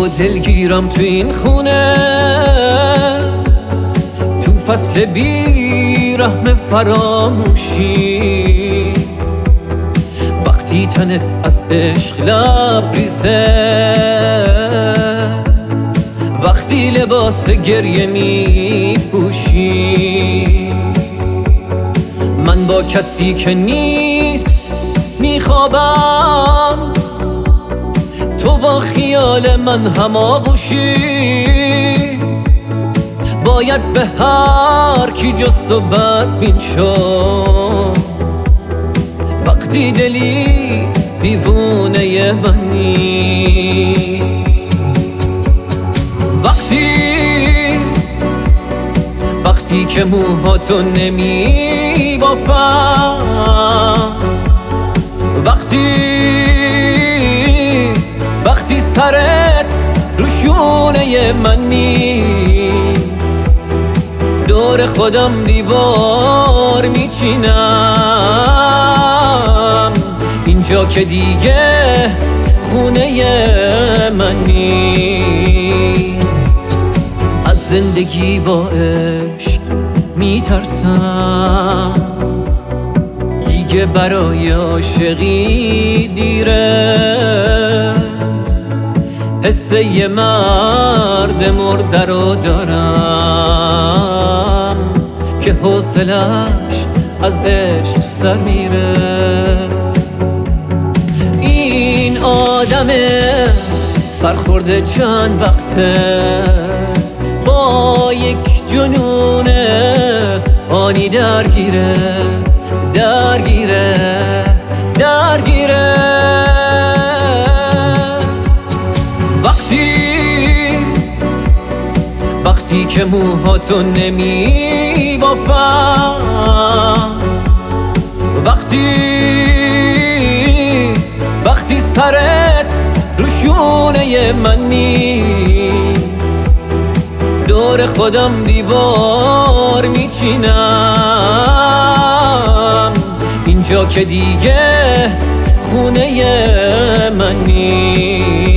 و دلگیرم تو این خونه، تو فصل بیرحم فراموشی، وقتی تنت از عشق لبریزه، وقتی لباس گریه می پوشی. من با کسی که نیست میخوابم، تو با خیال من هماغوشی. باید به هر کی جست و بدبین شد، وقتی دلی دیوونه من نیست. وقتی که موهاتو نمی بافم، وقتی سرت رو شونه من نیست، دور خودم دیوار میچینم، اینجا که دیگه خونه من نیست. از زندگی با عشق میترسم، دیگه برای عاشقی دیره. حس یه مرد مرده رو دارم که حوصله‌اش از عشق سر میره. این آدم سرخورده چند وقته با یک جنون آنی درگیره. وقتی که موهاتو نمی بافم، وقتی سرت رو شونه من نیست، دور خودم دیوار میچینم، اینجا که دیگه خونه من نیست.